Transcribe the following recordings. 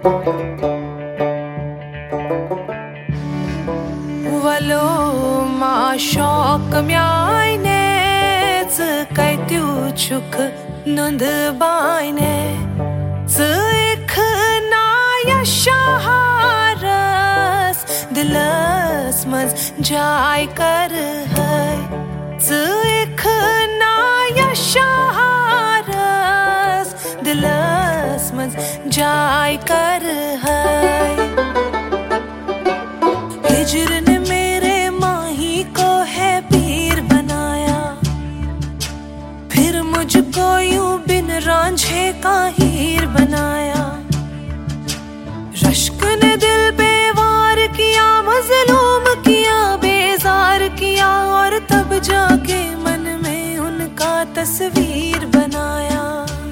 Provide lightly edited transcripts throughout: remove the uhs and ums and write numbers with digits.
Valo ma şok mjajne Cëkajtju quk nëndë bajne Cëjkëna jasharës Dëlës mëz gjaj kërëhëj Cëjkëna jasharës Dëlës mëz gjaj kërëhëj हिजर ने मेरे माही को है पीर बनाया फिर मुझको यूं बिन रांझे का हीर बनाया रश्क ने दिल पे वार किया मजलूम किया बेजार किया और तब जाके मन में उनका तस्वीर बनाया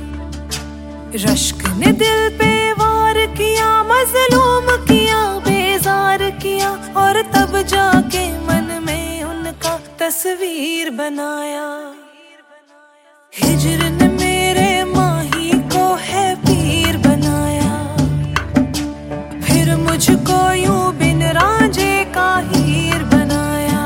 रश्क ने दिल पे वार किया मजलूम किया बेजार किया और तब जाके मन में उनका तस्वीर बनाया हिजर ने मेरे माही को है पीर बनाया फिर मुझको यूं बिन रांझे का हीर बनाया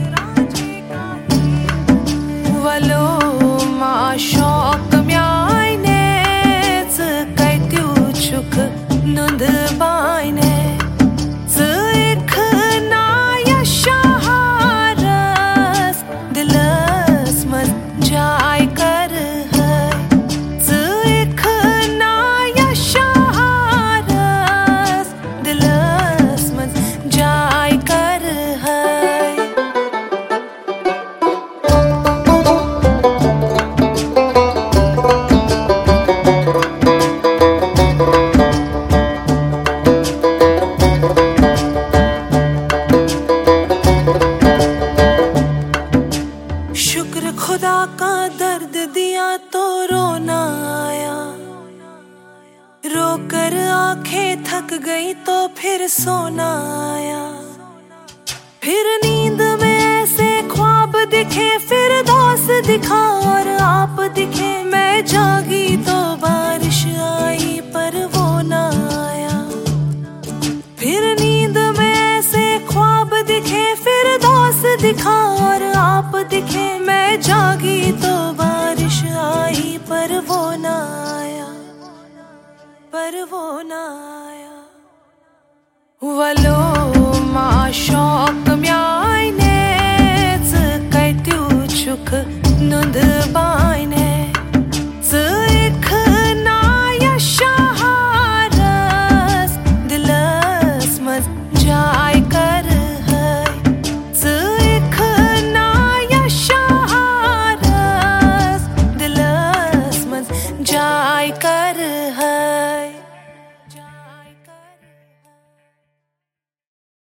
वलो मा शौक म्यायने Cëkajtju quk nëndë bajne Cëjkëna jasharës Dëlës mëz gjaj kërëhëj Cëjkëna jasharës Dëlës mëz gjaj kërëhëj शुक्र खुदा का दर्द दिया तो रोना आया रोकर आंखें थक गई तो फिर सोना आया फिर नींद में ऐसे ख्वाब दिखे फिर दोस्त दिखा और आप दिखे मैं जागी तो बारिश आई पर वो ना आया फिर नींद में ऐसे ख्वाब दिखे फिर दोस्त दिखा और आप दिखे मैं जागी तो बारिश आई पर वो ना आया वलो मा शौक म्यायने Cëkajtju quk